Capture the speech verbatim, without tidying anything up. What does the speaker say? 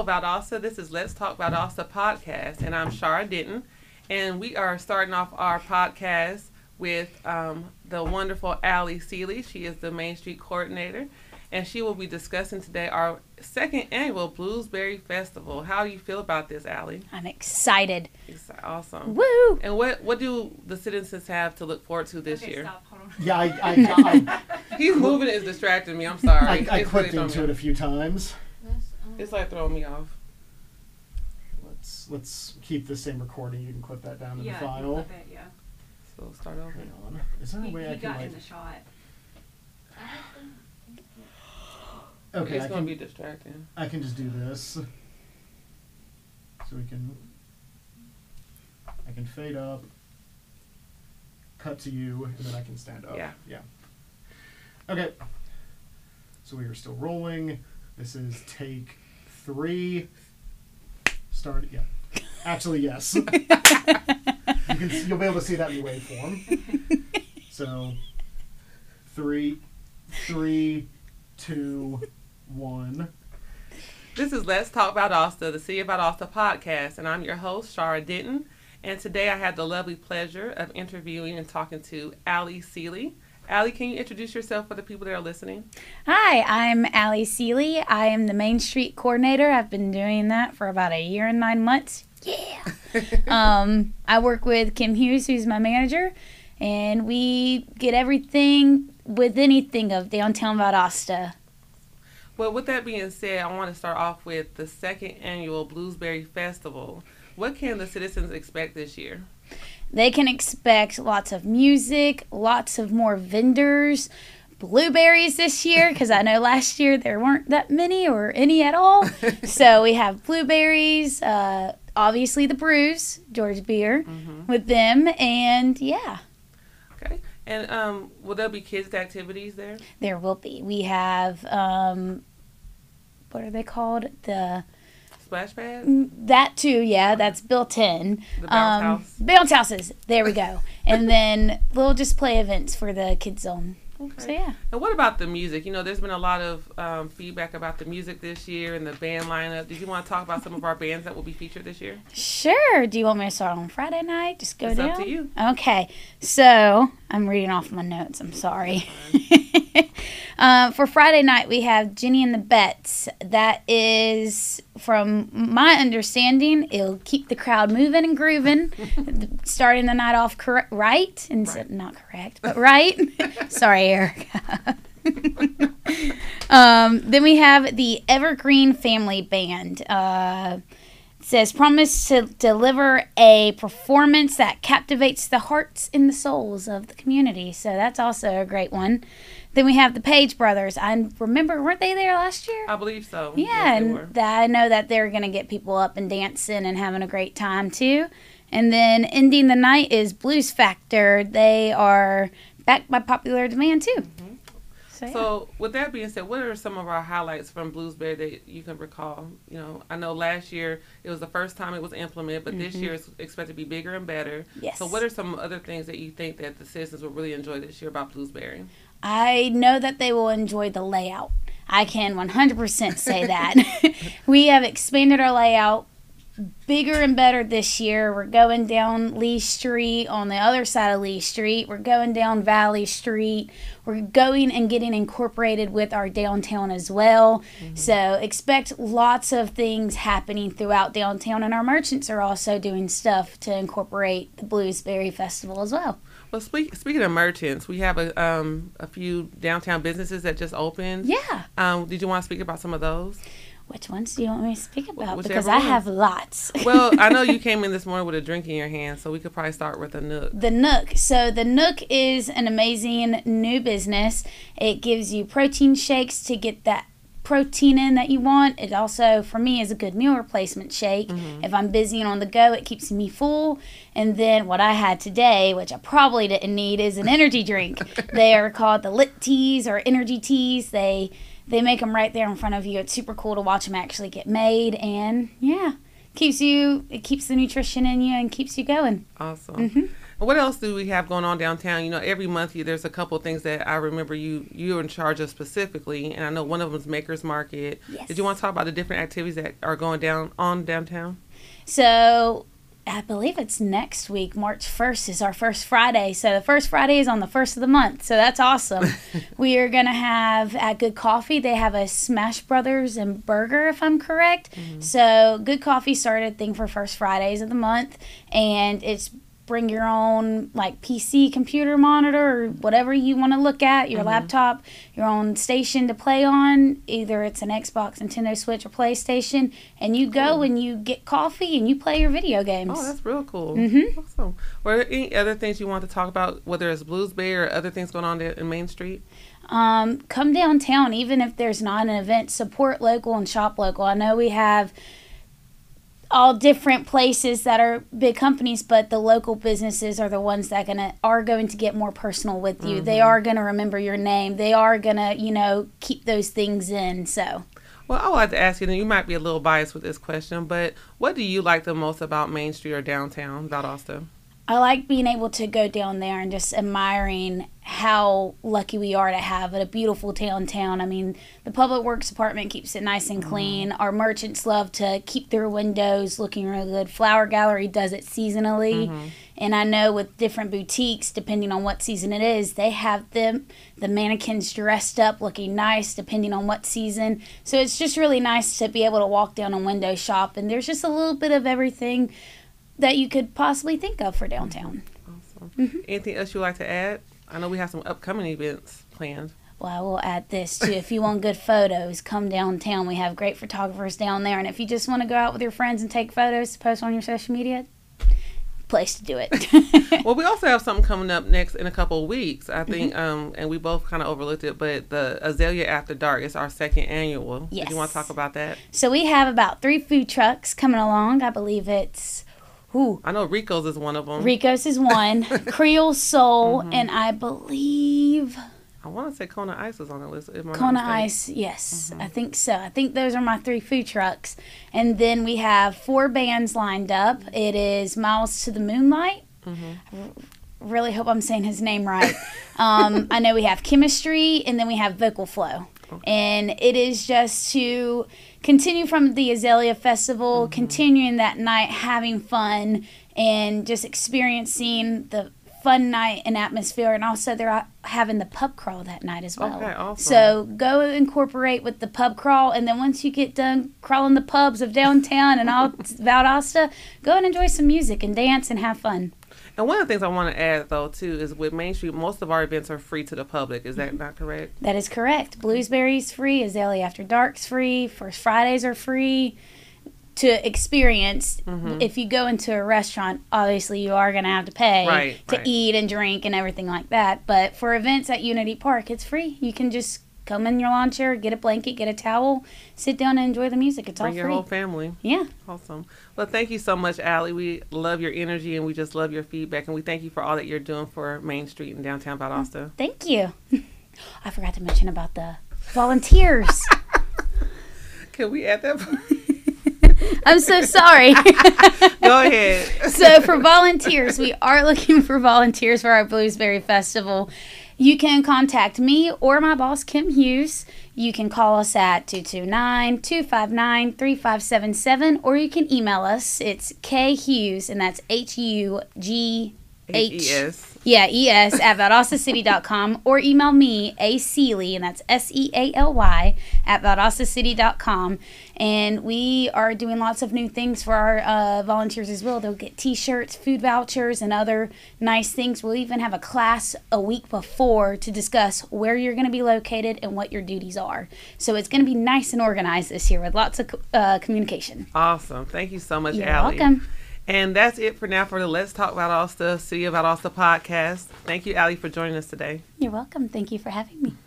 Hello, Valdosta. This is Let's Talk Valdosta podcast, and I'm Shara Denton. And we are starting off our podcast with um, the wonderful Allie Seeley. She is the Main Street coordinator, and she will be discussing today our second annual Bluesberry Festival. How do you feel about this, Allie? I'm excited. It's awesome. Woo! And what, what do the citizens have to look forward to this okay, year? Stop. Hold on. Yeah, I, I, I, He's moving is distracting me. I'm sorry. I, I It's clicked really into throwing it me a few times. This, off. um, It's like throwing me off. Let's let's keep the same recording. You can clip that down to yeah, the you file. flip it, yeah. So start over. Hang on. Is there a He, way he I can got like? in the shot. Okay, It's I going can to be distracting. I can just do this. So we can I can fade up, cut to you, and then I can stand up. Yeah. Yeah. Okay. So we are still rolling. This is take three. Start. Yeah. Actually, yes. you can. You'll be able to see that in the waveform. So, three, three, two, one. This is Let's Talk Valdosta, the City of Valdosta podcast, and I'm your host, Shara Denton. And today I had the lovely pleasure of interviewing and talking to Allie Seeley. Allie, can you introduce yourself for the people that are listening? Hi, I'm Allie Seeley. I am the Main Street coordinator. I've been doing that for about a year and nine months. Yeah. um, I work with Kim Hughes, who's my manager, and we get everything with anything of downtown Valdosta. Well, with that being said, I want to start off with the second annual Bluesberry Festival. What can the citizens expect this year? They can expect lots of music, lots of more vendors, blueberries this year, because I know last year there weren't that many or any at all. So we have blueberries, uh, obviously the brews, George Beer, Mm-hmm. with them, and yeah, Okay. And um, will there be kids' activities there? there will be. We have, um, what are they called? The Splash pad? That too, yeah, that's built in. The bounce Um, house? Bounce houses, there we go. And then little display events for the kids zone. Okay. So yeah. And what about the music? You know, there's been a lot of um, feedback about the music this year and the band lineup. Did you want to talk about some of our bands that will be featured this year? Sure. Do you want me to start on Friday night? Just go It's down? up to you. Okay. So, I'm reading off my notes. I'm sorry. uh, for Friday night, we have Jenny and the Bets. That is, from my understanding, it'll keep the crowd moving and grooving. Starting the night off cor- right. Instead, Right. Not correct, but right. Sorry, Erica. um, then we have the Evergreen Family Band. Uh, it says, promise to deliver a performance that captivates the hearts and the souls of the community. So that's also a great one. Then we have the Page Brothers. I remember, weren't they there last year? I believe so. Yeah, Yes, they were. and that, I know that they're going to get people up and dancing and having a great time too. And then ending the night is Blues Factor. They are backed by popular demand too. Mhm. So, yeah. So, with that being said, what are some of our highlights from Bluesberry that you can recall? You know, I know last year it was the first time it was implemented, but this Mhm. year it's expected to be bigger and better. Yes. So, what are some other things that you think that the citizens will really enjoy this year about Bluesberry? I know that they will enjoy the layout. I can one hundred percent say that. We have expanded our layout bigger and better this year. We're going down Lee Street on the other side of Lee Street. We're going down Valley Street. We're going and getting incorporated with our downtown as well. Mm-hmm. So expect lots of things happening throughout downtown, and our merchants are also doing stuff to incorporate the Bluesberry Festival as well. Well, speak, speaking of merchants, we have a um, a few downtown businesses that just opened. Yeah. Um, did you want to speak about some of those? Which ones do you want me to speak about? Whichever Because I one. have lots. Well, I know you came in this morning with a drink in your hand, so we could probably start with a Nook. The Nook. So the Nook is an amazing new business. It gives you protein shakes to get that protein in that you want. It also, for me, is a good meal replacement shake. Mhm. If I'm busy and on the go, it keeps me full. And then what I had today, which I probably didn't need, is an energy drink. They are called the Lit Teas or Energy Teas. They they make them right there in front of you. It's super cool to watch them actually get made, and yeah, keeps you it keeps the nutrition in you and keeps you going. Awesome. Mhm. What else do we have going on downtown? You know, every month you, there's a couple of things that I remember you you're in charge of specifically, and I know one of them is Maker's Market. Yes. Did you want to talk about the different activities that are going down on downtown? So I believe it's next week. March first is our first Friday. So the first Friday is on the first of the month. So that's awesome. We are going to have at Good Coffee, they have a Smash Brothers and burger, if I'm correct. Mm-hmm. So Good Coffee started a thing for first Fridays of the month, and it's bring your own like P C, computer monitor, or whatever you want to look at, your mm-hmm. laptop, your own station to play on. Either it's an Xbox, Nintendo Switch, or PlayStation, and you go cool. and you get coffee and you play your video games. Oh, that's real cool. Mm-hmm. Awesome. Were there any other things you want to talk about, whether it's Bluesberry or other things going on there in Main Street? Um, come downtown, even if there's not an event, support local and shop local. I know we have all different places that are big companies, but the local businesses are the ones that gonna are going to get more personal with you. Mm-hmm. They are going to remember your name. They are going to, you know, keep those things in. So, well, I would like to ask you, and you might be a little biased with this question, but what do you like the most about Main Street or downtown Valdosta? I like being able to go down there and just admiring how lucky we are to have a beautiful downtown. I mean, the Public Works Department keeps it nice and clean. Mm-hmm. Our merchants love to keep their windows looking really good. Flower Gallery does it seasonally. Mm-hmm. And I know with different boutiques, depending on what season it is, they have them, the mannequins dressed up looking nice depending on what season. So it's just really nice to be able to walk down a window shop. And there's just a little bit of everything that you could possibly think of for downtown. Awesome. Mm-hmm. Anything else you'd like to add? I know we have some upcoming events planned. Well, I will add this too. If you want good photos, come downtown. We have great photographers down there. And if you just want to go out with your friends and take photos to post on your social media, place to do it. Well, we also have something coming up next in a couple of weeks, I think, mm-hmm. um, and we both kind of overlooked it, but the Azalea After Dark is our second annual. Yes. Do you want to talk about that? So we have about three food trucks coming along. I believe it's Ooh. I know Rico's is one of them. Rico's is one. Creole Soul, mm-hmm. and I believe I want to say Kona Ice is on the list. Kona Ice, yes. Mm-hmm. I think so. I think those are my three food trucks. And then we have four bands lined up. It is Miles to the Moonlight. Mm-hmm. I really hope I'm saying his name right. um, I know we have Chemistry, and then we have Vocal Flow. Okay. And it is just to continue from the Azalea Festival, mm-hmm. continuing that night, having fun, and just experiencing the fun night and atmosphere. And also they're having the pub crawl that night as well. Okay, awesome. So go incorporate with the pub crawl, and then once you get done crawling the pubs of downtown and all Valdosta, go and enjoy some music and dance and have fun. And one of the things I want to add, though, too, is with Main Street, most of our events are free to the public. Is that mm-hmm. not correct? That is correct. Bluesberry's free. Azalea After Dark's free. First Fridays are free to experience. Mm-hmm. If you go into a restaurant, obviously you are going to have to pay right, to right. eat and drink and everything like that. But for events at Unity Park, it's free. You can just come in your lawn chair, get a blanket, get a towel, sit down and enjoy the music. It's Bring all free. Bring your whole family. Yeah. Awesome. Well, thank you so much, Allie. We love your energy, and we just love your feedback, and we thank you for all that you're doing for Main Street and downtown Valdosta. Thank you. I forgot to mention about the volunteers. Can we add that? I'm so sorry. Go ahead. So for volunteers, we are looking for volunteers for our Bluesberry Festival. You can contact me or my boss, Kim Hughes. You can call us at two two nine, two five nine, three five seven seven, or you can email us. It's K Hughes, and that's H U G H. H E S. Yeah, E S at valdosta city dot com, or email me, A. Sealy, and that's S E A L Y, at valdosta city dot com. And we are doing lots of new things for our uh, volunteers as well. They'll get T-shirts, food vouchers, and other nice things. We'll even have a class a week before to discuss where you're going to be located and what your duties are. So it's going to be nice and organized this year with lots of uh, communication. Awesome. Thank you so much, You're Allie. welcome. And that's it for now for the Let's Talk Valdosta, City of Valdosta podcast. Thank you, Allie, for joining us today. You're welcome. Thank you for having me.